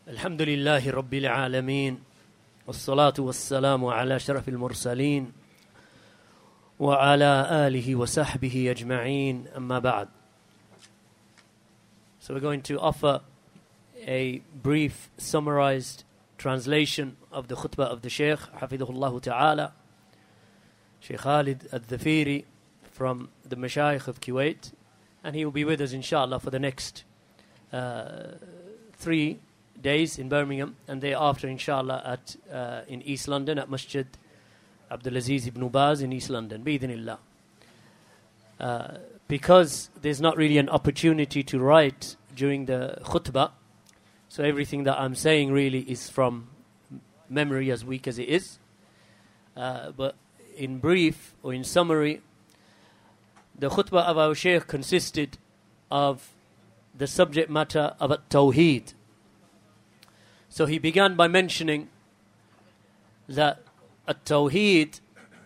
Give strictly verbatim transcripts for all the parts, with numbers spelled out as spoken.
الحمد لله رب العالمين والصلاة والسلام على شرف المرسلين وعلى آله وصحبه أجمعين أما بعد. So we're going to offer a brief summarized translation of the khutbah of the Shaykh Hafidhullah Ta'ala, Shaykh Khalid Al-Dhafiri from the Mashayikh of Kuwait, and he will be with us inshallah for the next uh, three days in Birmingham, and thereafter inshallah at uh, in East London at Masjid Abdulaziz ibn Baz in East London, bi'idhnillah. Uh, because there's not really an opportunity to write during the khutbah, so everything that I'm saying really is from memory, as weak as it is. Uh, but in brief, or in summary, the khutbah of our Shaykh consisted of the subject matter of at-Tawheed. So he began by mentioning that at-Tawheed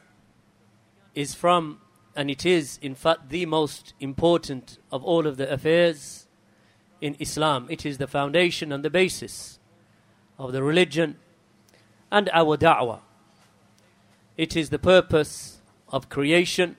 is from, and it is in fact the most important of all of the affairs in Islam. It is the foundation and the basis of the religion and our da'wah. It is the purpose of creation.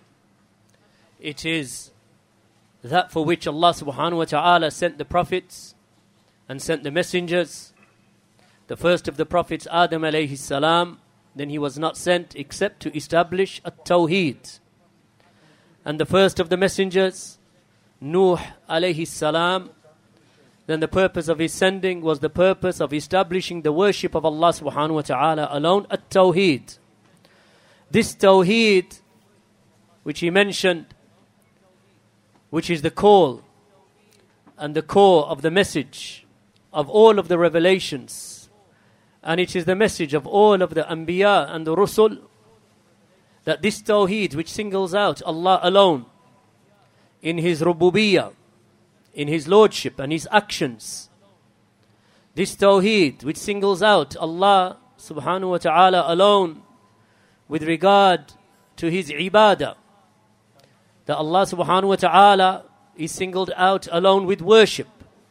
It is that for which Allah subhanahu wa ta'ala sent the prophets and sent the messengers. The first of the prophets, Adam alayhi salam, then he was not sent except to establish at-Tawheed. And the first of the messengers, Nuh alayhi salam, then the purpose of his sending was the purpose of establishing the worship of Allah subhanahu wa ta'ala alone, at-Tawheed. This Tawheed, which he mentioned, which is the call and the core of the message of all of the revelations, and it is the message of all of the Anbiya and the Rusul, that this Tawheed, which singles out Allah alone in His Rububiyyah, in His Lordship and His actions, this Tawheed, which singles out Allah subhanahu wa ta'ala alone with regard to His Ibadah, that Allah subhanahu wa ta'ala is singled out alone with worship.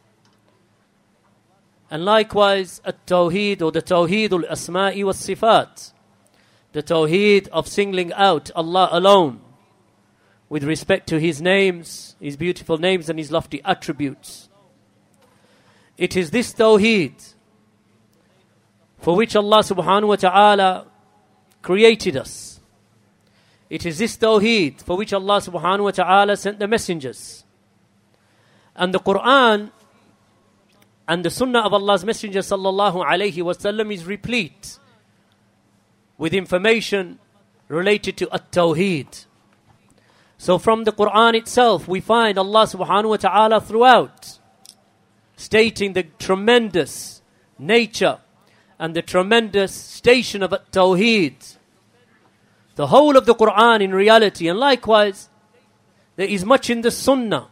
And likewise, at-Tawheed, or the Tawheed al-Asma'i was-Sifat, the Tawheed of singling out Allah alone with respect to His names, His beautiful names and His lofty attributes. It is this Tawheed for which Allah subhanahu wa ta'ala created us. It is this Tawheed for which Allah subhanahu wa ta'ala sent the messengers. And the Quran and the Sunnah of Allah's Messenger sallallahu alayhi wasallam is replete with information related to at-Tawheed. So from the Quran itself, we find Allah subhanahu wa ta'ala throughout stating the tremendous nature and the tremendous station of at-Tawheed. The whole of the Quran in reality, and likewise, there is much in the Sunnah,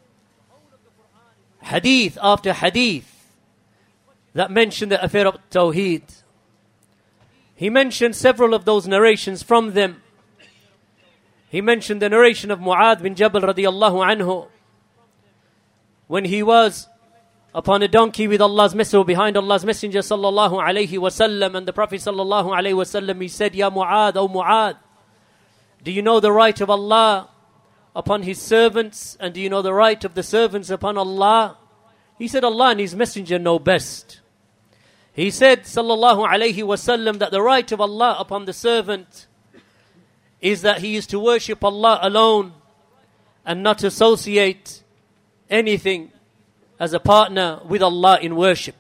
hadith after hadith, that mention the affair of Tawheed. He mentioned several of those narrations from them. He mentioned the narration of Mu'adh bin Jabal radiyallahu anhu, when he was upon a donkey with Allah's messenger, behind Allah's messenger sallallahu alayhi wasallam, and the Prophet sallallahu alayhi wasallam, he said, Ya Mu'adh, O Mu'adh, do you know the right of Allah upon His servants, and do you know the right of the servants upon Allah? He said, Allah and His messenger know best. He said, sallallahu alayhi wasallam, that the right of Allah upon the servant is that he is to worship Allah alone and not associate anything as a partner with Allah in worship.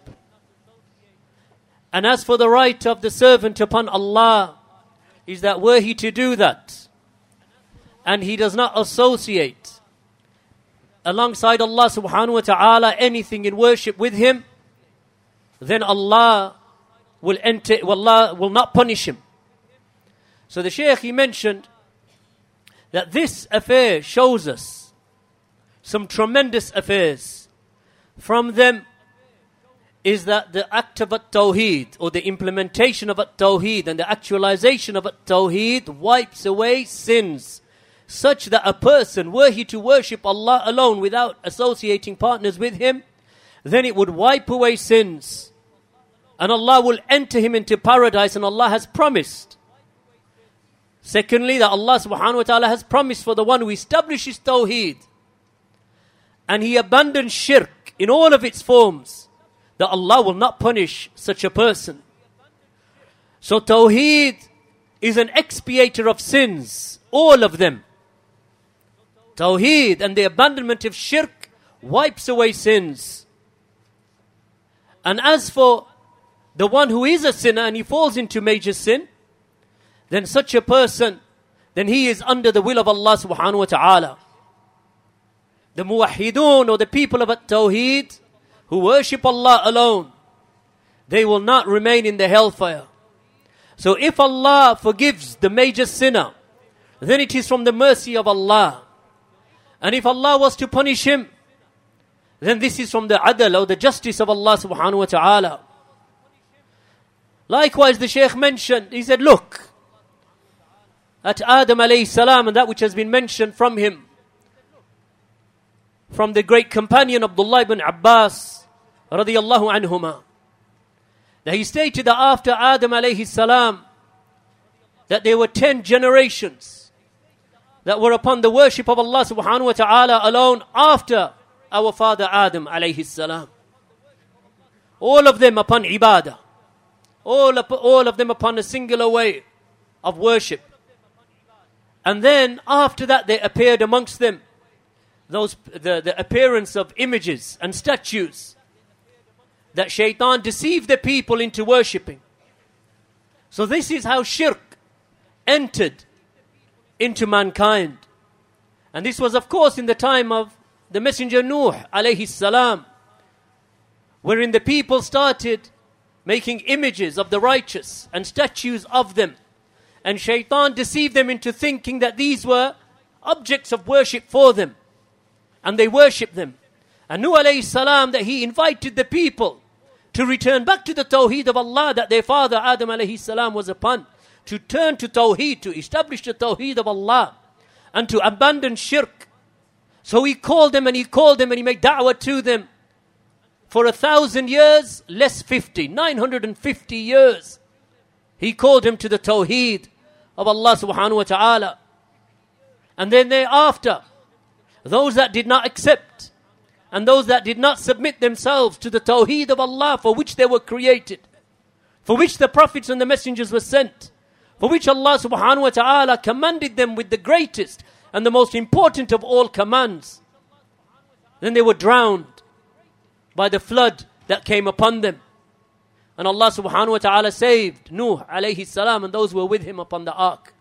And as for the right of the servant upon Allah, is that were he to do that, and he does not associate alongside Allah subhanahu wa ta'ala anything in worship with him, then Allah will enter, Allah will not punish him. So the Shaykh, he mentioned that this affair shows us some tremendous affairs. From them is that the act of at-Tawheed, or the implementation of at-Tawheed and the actualization of at-Tawheed, wipes away sins, such that a person, were he to worship Allah alone without associating partners with Him, then it would wipe away sins and Allah will enter him into paradise, and Allah has promised. Secondly, that Allah subhanahu wa ta'ala has promised for the one who establishes Tawheed and he abandons shirk in all of its forms, that Allah will not punish such a person. So Tawheed is an expiator of sins, all of them. Tawheed and the abandonment of shirk wipes away sins. And as for the one who is a sinner and he falls into major sin, then such a person, then he is under the will of Allah subhanahu wa ta'ala. The muwahhidun, or the people of at-Tawheed, who worship Allah alone, they will not remain in the hellfire. So if Allah forgives the major sinner, then it is from the mercy of Allah. And if Allah was to punish him, then this is from the adl, or the justice of Allah subhanahu wa ta'ala. Likewise, the Shaykh mentioned, he said, look, at Adam alayhi salam, and that which has been mentioned from him, from the great companion Abdullah ibn Abbas radiyallahu anhuma, that he stated that after Adam alayhi salam, that there were ten generations that were upon the worship of Allah subhanahu wa ta'ala alone after our father Adam alayhi salam. All of them upon ibadah. All, up, all of them upon a singular way of worship. And then after that there appeared amongst them those the, the appearance of images and statues that shaitan deceived the people into worshipping. So this is how shirk entered into mankind. And this was of course in the time of the messenger Nuh alayhi salam, wherein the people started making images of the righteous and statues of them. And shaitan deceived them into thinking that these were objects of worship for them. And they worshipped them. And Nuh alayhi salam, that he invited the people to return back to the Tawheed of Allah that their father Adam alayhi salam was upon. To turn to Tawheed, to establish the Tawheed of Allah, and to abandon shirk. So he called them and he called them and he made da'wah to them. For a thousand years, less fifty, nine hundred fifty years. He called them to the Tawheed of Allah subhanahu wa ta'ala. And then thereafter, those that did not accept and those that did not submit themselves to the Tawheed of Allah for which they were created, for which the prophets and the messengers were sent, for which Allah subhanahu wa ta'ala commanded them with the greatest and the most important of all commands, then they were drowned by the flood that came upon them. And Allah subhanahu wa ta'ala saved Nuh alayhi salam and those who were with him upon the ark.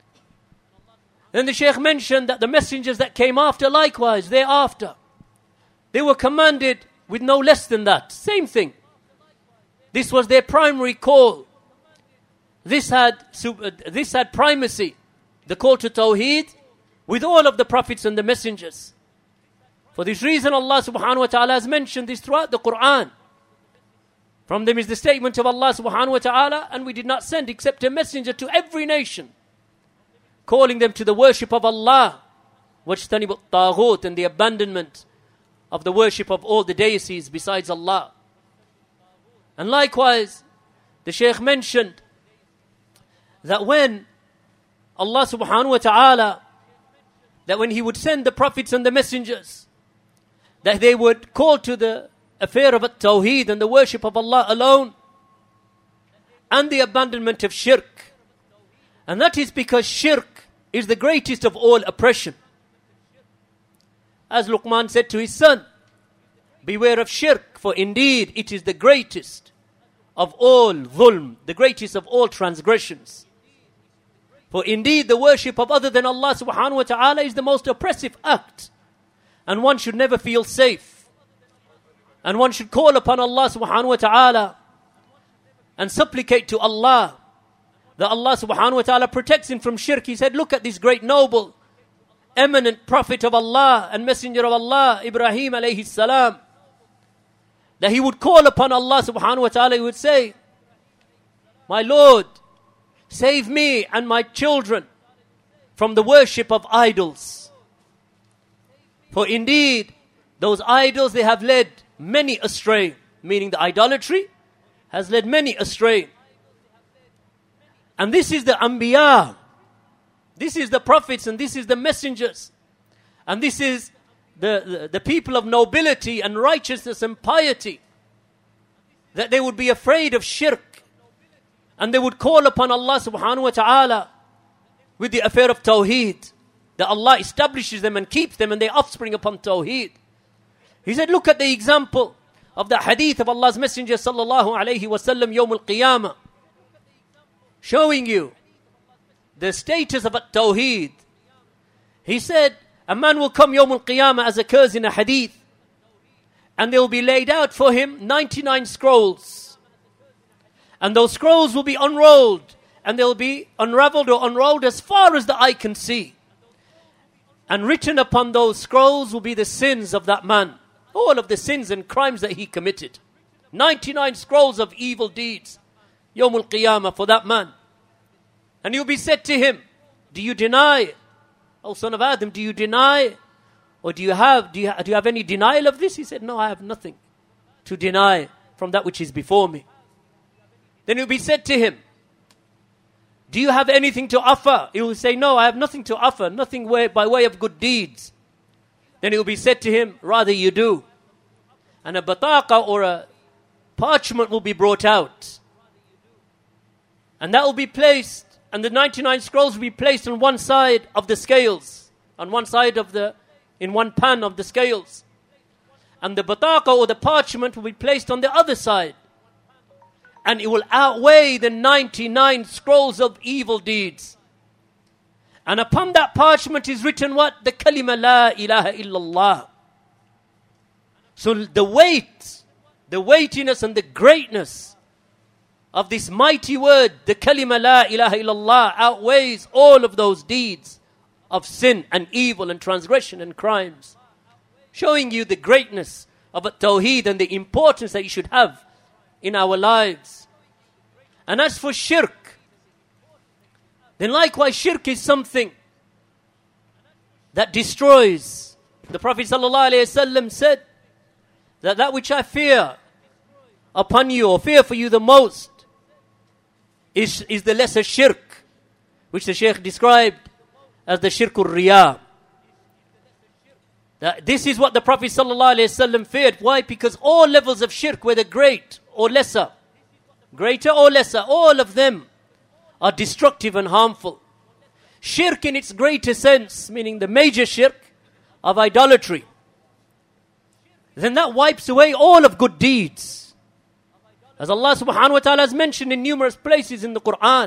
Then the Shaykh mentioned that the messengers that came after, likewise, thereafter, they were commanded with no less than that. Same thing. This was their primary call. This had, this had primacy, the call to Tawheed, with all of the prophets and the messengers. For this reason, Allah subhanahu wa ta'ala has mentioned this throughout the Quran. From them is the statement of Allah subhanahu wa ta'ala, and we did not send except a messenger to every nation, calling them to the worship of Allah, wajtanibu at-taghut, and the abandonment of the worship of all the deities besides Allah. And likewise, the Shaykh mentioned that when Allah subhanahu wa ta'ala, that when He would send the prophets and the messengers, that they would call to the affair of at-Tawheed and the worship of Allah alone, and the abandonment of shirk. And that is because shirk is the greatest of all oppression. As Luqman said to his son, beware of shirk, for indeed it is the greatest of all dhulm, the greatest of all transgressions. For indeed the worship of other than Allah subhanahu wa ta'ala is the most oppressive act. And one should never feel safe. And one should call upon Allah subhanahu wa ta'ala and supplicate to Allah that Allah subhanahu wa ta'ala protects him from shirk. He said, look at this great noble, eminent prophet of Allah and messenger of Allah, Ibrahim alayhi salam, that he would call upon Allah subhanahu wa ta'ala. He would say, my Lord, save me and my children from the worship of idols. For indeed, those idols, they have led many astray, meaning the idolatry has led many astray. And this is the Anbiya. This is the prophets and this is the messengers. And this is the, the, the people of nobility and righteousness and piety. That they would be afraid of shirk. And they would call upon Allah subhanahu wa ta'ala with the affair of Tawheed. That Allah establishes them and keeps them and their offspring upon Tawheed. He said, look at the example of the hadith of Allah's Messenger sallallahu alayhi wa sallam Yawm al-Qiyamah. Showing you the status of Tawheed. He said, a man will come Yawm al-Qiyamah as occurs in a hadith. And there will be laid out for him ninety-nine scrolls. And those scrolls will be unrolled. And they'll be unraveled or unrolled as far as the eye can see. And written upon those scrolls will be the sins of that man. All of the sins and crimes that he committed. ninety-nine scrolls of evil deeds. Yawm al-Qiyamah for that man. And you'll be said to him, do you deny? O son of Adam, do you deny? Or do you have, do you, do you have any denial of this? He said, no, I have nothing to deny from that which is before me. Then you'll be said to him, do you have anything to offer? He will say, no, I have nothing to offer, nothing way, by way of good deeds. Then it will be said to him, rather you do. And a bataqa or a parchment will be brought out. And that will be placed, and the ninety-nine scrolls will be placed on one side of the scales. On one side of the, in one pan of the scales. And the bataqa or the parchment will be placed on the other side. And it will outweigh the ninety-nine scrolls of evil deeds. And upon that parchment is written what? The kalima la ilaha illallah. So the weight, the weightiness and the greatness of this mighty word, the kalima la ilaha illallah, outweighs all of those deeds of sin and evil and transgression and crimes. Showing you the greatness of Tawheed and the importance that you should have in our lives. And as for shirk, then likewise shirk is something that destroys. The Prophet ﷺ said that that which I fear upon you or fear for you the most is, is the lesser shirk, which the Shaykh described as the shirkul riyah. That this is what the Prophet ﷺ feared. Why? Because all levels of shirk, whether great or lesser, greater or lesser, all of them are destructive and harmful. Shirk in its greater sense, meaning the major shirk of idolatry, then that wipes away all of good deeds. As Allah subhanahu wa ta'ala has mentioned in numerous places in the Quran,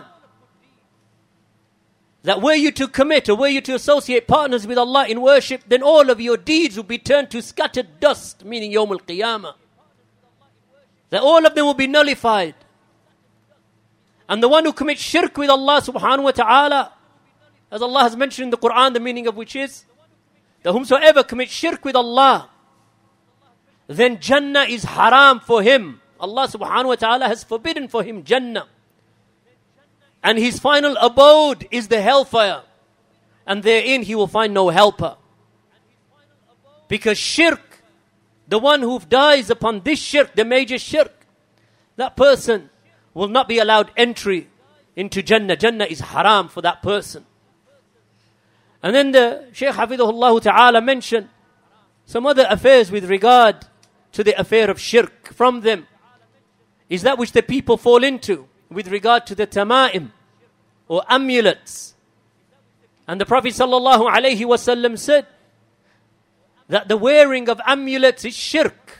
that were you to commit or were you to associate partners with Allah in worship, then all of your deeds will be turned to scattered dust, meaning Yawm al-Qiyamah. That all of them will be nullified. And the one who commits shirk with Allah subhanahu wa ta'ala, as Allah has mentioned in the Quran, the meaning of which is, that whomsoever commits shirk with Allah, then Jannah is haram for him. Allah subhanahu wa ta'ala has forbidden for him Jannah. And his final abode is the hellfire. And therein he will find no helper. Because shirk, the one who dies upon this shirk, the major shirk, that person will not be allowed entry into Jannah. Jannah is haram for that person. And then the Shaykh Hafidhullah Ta'ala mentioned some other affairs with regard to the affair of shirk. From them is that which the people fall into with regard to the tama'im or amulets. And the Prophet sallallahu alaihi wasallam said that the wearing of amulets is shirk.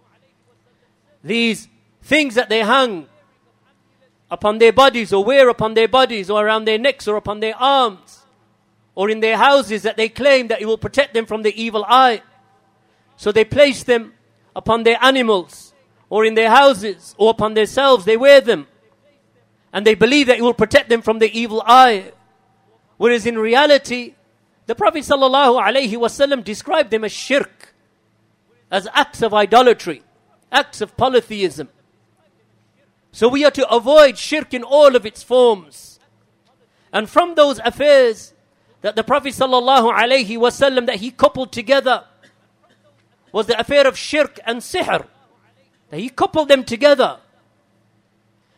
These things that they hang upon their bodies or wear upon their bodies or around their necks or upon their arms or in their houses, that they claim that it will protect them from the evil eye. So they place them upon their animals or in their houses or upon themselves. They wear them and they believe that it will protect them from the evil eye. Whereas in reality, the Prophet sallallahu alaihi wasallam described them as shirk, as acts of idolatry, acts of polytheism. So we are to avoid shirk in all of its forms. And from those affairs that the Prophet sallallahu alaihi wasallam that he coupled together was the affair of shirk and sihr. That he coupled them together.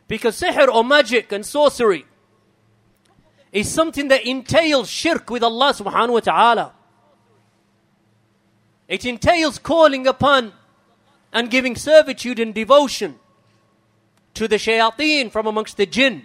Because sihr or magic and sorcery is something that entails shirk with Allah subhanahu wa ta'ala. It entails calling upon and giving servitude and devotion to the shayateen from amongst the jinn,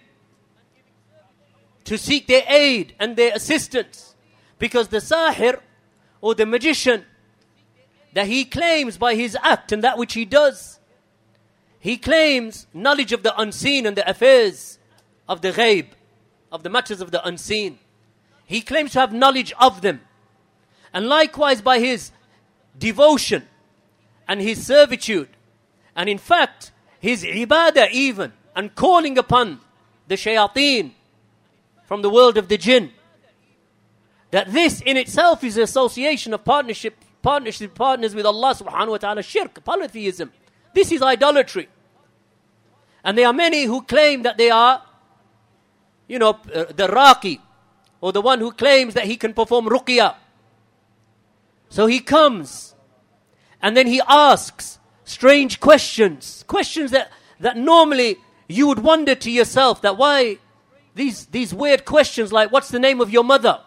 to seek their aid and their assistance. Because the sahir or the magician, that he claims by his act and that which he does, he claims knowledge of the unseen and the affairs of the ghaib, of the matters of the unseen. He claims to have knowledge of them. And likewise by his devotion and his servitude, and in fact his ibadah even, and calling upon the shayateen from the world of the jinn, that this in itself is association of partnership, partnership partners with Allah subhanahu wa ta'ala, shirk, polytheism. This is idolatry. And there are many who claim that they are, you know, uh, the raqi, or the one who claims that he can perform ruqya. So he comes and then he asks strange questions, questions that, that normally you would wonder to yourself that why these, these weird questions like, what's the name of your mother?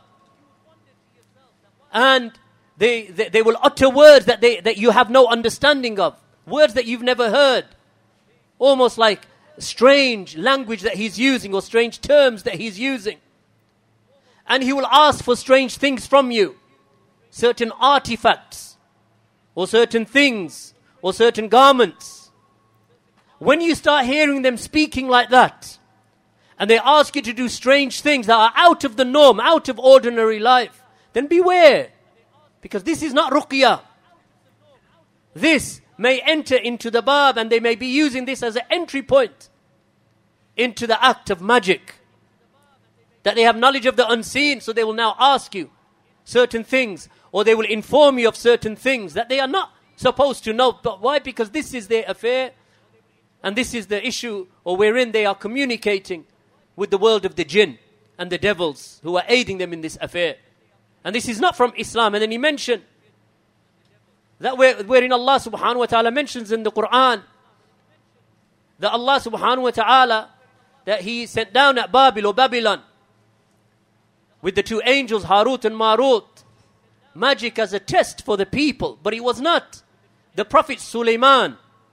And they, they, they will utter words that, they, that you have no understanding of, words that you've never heard. Almost like strange language that he's using or strange terms that he's using. And he will ask for strange things from you. Certain artifacts or certain things or certain garments. When you start hearing them speaking like that and they ask you to do strange things that are out of the norm, out of ordinary life, then beware. Because this is not ruqya. This may enter into the bab and they may be using this as an entry point into the act of magic. That they have knowledge of the unseen, so they will now ask you certain things, or they will inform you of certain things that they are not supposed to know. But why? Because this is their affair, and this is the issue, or wherein they are communicating with the world of the jinn and the devils who are aiding them in this affair. And this is not from Islam. And then he mentioned that where, wherein Allah subhanahu wa ta'ala mentions in the Quran that Allah subhanahu wa ta'ala, that he sent down at Babil or Babylon with the two angels Harut and Marut, magic as a test for the people. But it was not the Prophet Sulaiman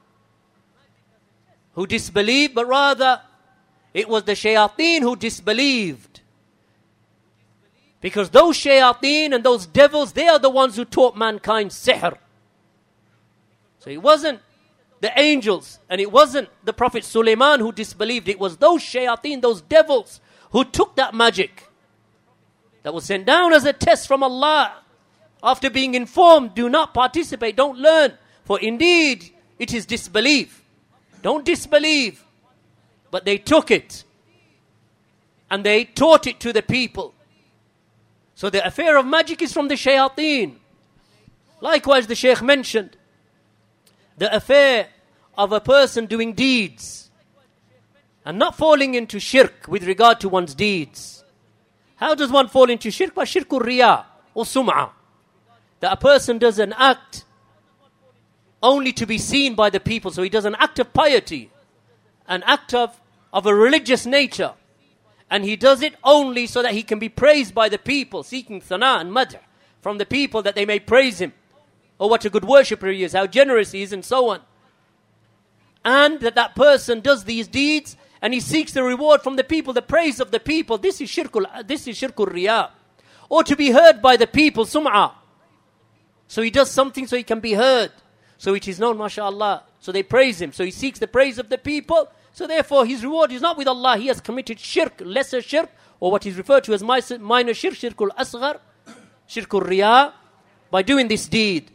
who disbelieved, but rather it was the shayateen who disbelieved. Because those shayateen and those devils, they are the ones who taught mankind sihr. So it wasn't the angels and it wasn't the Prophet Sulaiman who disbelieved. It was those shayateen, those devils who took that magic that was sent down as a test from Allah. After being informed, do not participate, don't learn, for indeed it is disbelief. Don't disbelieve. But they took it and they taught it to the people. So the affair of magic is from the shayateen. Likewise, the Shaykh mentioned the affair of a person doing deeds and not falling into shirk with regard to one's deeds. How does one fall into shirk? By shirkul riya or sum'ah. That a person does an act only to be seen by the people. So he does an act of piety, an act of, of a religious nature. And he does it only so that he can be praised by the people, seeking thana and madh from the people that they may praise him. Oh, what a good worshipper he is, how generous he is, and so on. And that that person does these deeds and he seeks the reward from the people, the praise of the people. This is shirkul, this is shirkul riya. Or to be heard by the people, sum'ah. So he does something so he can be heard. So it is known, mashallah. So they praise him. So he seeks the praise of the people. So therefore his reward is not with Allah. He has committed shirk, lesser shirk, or what is referred to as minor shirk, shirkul asghar, shirkul riya, by doing this deed.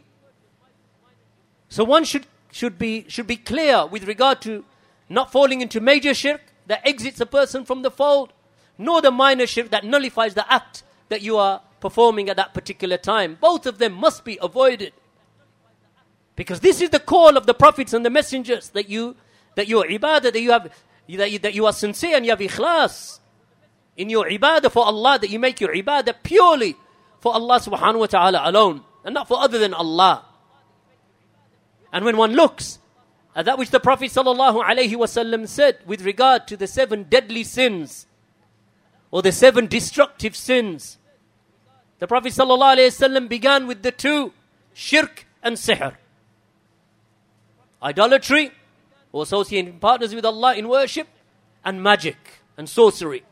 So one should should be should be clear with regard to not falling into major shirk that exits a person from the fold, nor the minor shirk that nullifies the act that you are performing at that particular time. Both of them must be avoided. Because this is the call of the prophets and the messengers, that you that your ibadah, that you have that you, that you are sincere and you have ikhlas in your ibadah for Allah, that you make your ibadah purely for Allah subhanahu wa ta'ala alone, and not for other than Allah. And when one looks And that which the Prophet sallallahu alaihi wasallam said with regard to the seven deadly sins or the seven destructive sins. The Prophet sallallahu alaihi wasallam began with the two, shirk and sihr. Idolatry, or associating partners with Allah in worship, and magic and sorcery.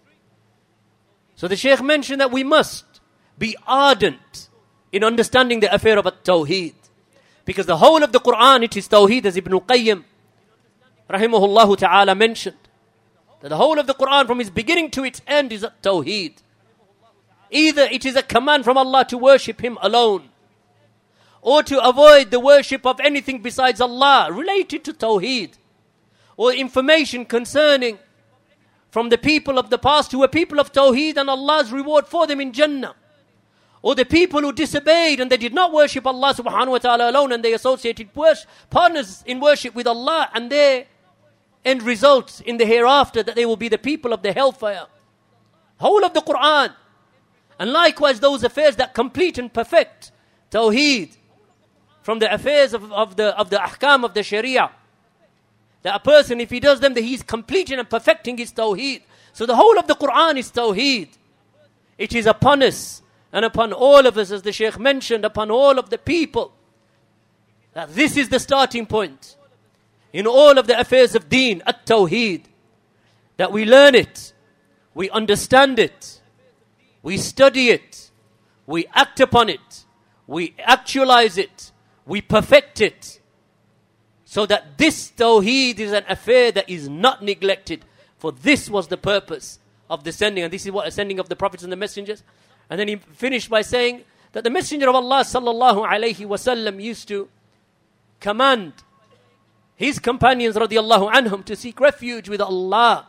So the Shaykh mentioned that we must be ardent in understanding the affair of at-Tawheed. Because the whole of the Quran, it is Tawheed, as Ibn Qayyim rahimahullah ta'ala mentioned. That the whole of the Quran from its beginning to its end is at-Tawheed. Either it is a command from Allah to worship Him alone, or to avoid the worship of anything besides Allah related to Tawheed, or information concerning from the people of the past who were people of Tawheed and Allah's reward for them in Jannah, or the people who disobeyed and they did not worship Allah subhanahu wa ta'ala alone and they associated wors- partners in worship with Allah, and their end results in the hereafter that they will be the people of the hellfire. Whole of the Quran. And likewise those affairs that complete and perfect Tawheed from the affairs of, of the of the ahkam of the Sharia. That a person, if he does them, that he is completing and perfecting his Tawheed. So the whole of the Quran is Tawheed. It is upon us and upon all of us, as the Shaykh mentioned, upon all of the people, that this is the starting point in all of the affairs of deen, at-Tawheed. That we learn it, we understand it, we study it, we act upon it, we actualize it, we perfect it. So that this Tawheed is an affair that is not neglected. For this was the purpose of the sending. And this is what the sending of the prophets and the messengers. And then he finished by saying that the Messenger of Allah sallallahu alayhi wasallam used to command his companions radiallahu anhum to seek refuge with Allah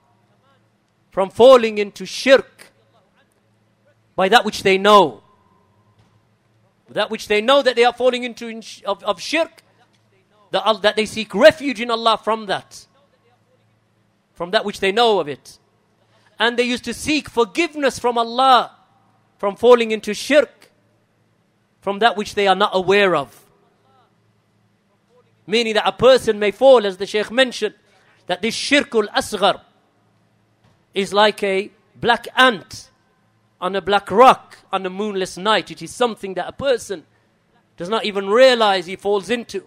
from falling into shirk by that which they know. That which they know that they are falling into in sh- of, of shirk, that, that they seek refuge in Allah from that. From that which they know of it. And they used to seek forgiveness from Allah from falling into shirk, from that which they are not aware of. Meaning that a person may fall, as the Shaykh mentioned, that this shirkul asghar is like a black ant on a black rock on a moonless night. It is something that a person does not even realize he falls into.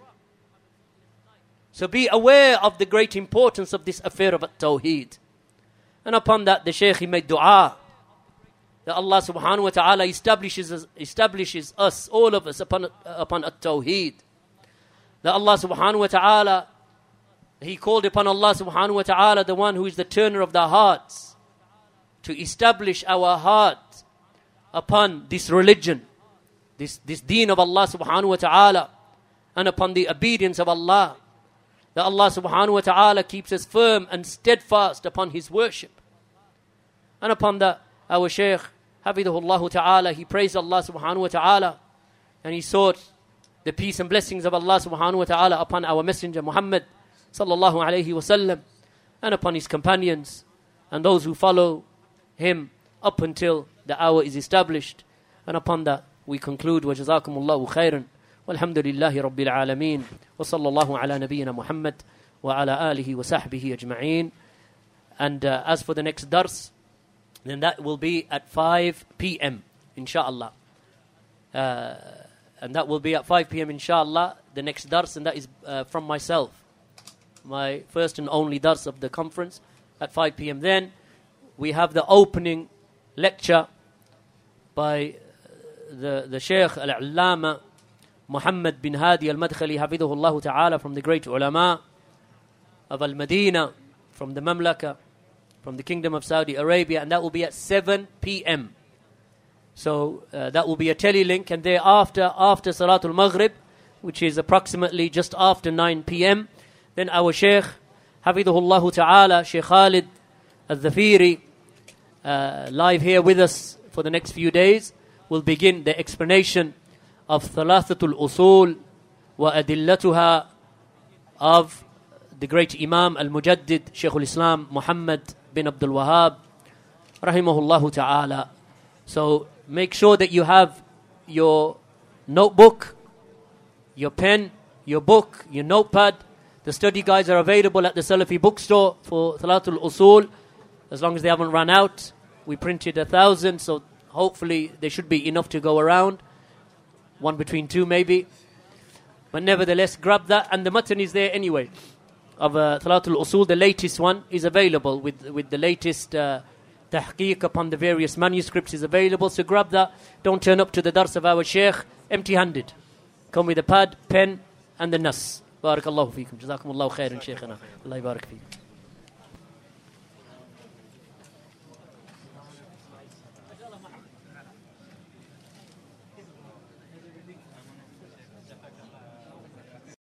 So be aware of the great importance of this affair of at-Tawheed. And upon that, the Shaykh, he made dua that Allah subhanahu wa ta'ala establishes us, establishes us, all of us, upon, uh, upon at-Tawheed. That Allah subhanahu wa ta'ala, he called upon Allah subhanahu wa ta'ala, the one who is the turner of the hearts, to establish our heart upon this religion, this, this deen of Allah subhanahu wa ta'ala, and upon the obedience of Allah. That Allah subhanahu wa ta'ala keeps us firm and steadfast upon His worship. And upon that, our Shaykh, Hafidhahullah ta'ala, he praised Allah subhanahu wa ta'ala, and he sought the peace and blessings of Allah subhanahu wa ta'ala upon our messenger Muhammad sallallahu alayhi wa sallam, and upon his companions and those who follow him up until the hour is established. And upon that we conclude, wa jazakumullahu khairan, walhamdulillahi rabbil alameen, wa sallallahu ala nabiyyina Muhammad wa ala alihi wa sahbihi ajma'een. And uh, as for the next dars, then that will be at five p.m. inshallah. Uh, and that will be at five p.m. inshallah, the next dars, and that is uh, from myself. My first and only dars of the conference at five p.m. Then we have the opening lecture by the, the Shaykh Al-Allama Muhammad bin Hadi Al-Madkhali Hafidhahullah Ta'ala, from the great ulama of Al-Madinah, from the Mamlaka, from the Kingdom of Saudi Arabia, and that will be at seven p.m. So uh, that will be a telelink, and thereafter, after Salatul Maghrib, which is approximately just after nine p.m., then our Shaykh, Hafidhahullah Ta'ala, Shaykh Khalid Al-Dhafiri, uh, live here with us for the next few days, will begin the explanation of Thalathatul Usul wa Adillatuha of the great Imam Al-Mujaddid, Shaykh al-Islam Muhammad bin Abdul Wahhab, rahimahullah ta'ala. So make sure that you have your notebook, your pen, your book, your notepad, The study guides are available at the Salafi bookstore for Thalathul Usul, as long as they haven't run out. We printed a thousand, so hopefully there should be enough to go around. One between two maybe. But nevertheless, grab that, and the matan is there anyway. Of uh, Thalathul Usul, the latest one is available with with the latest uh, tahqiq upon the various manuscripts is available. So grab that. Don't turn up to the dars of our Shaykh empty-handed. Come with a pad, pen, and the nas. Barakallahu feekum. Jazakumullahu khairan, Shaykhana. Allah barak feekum.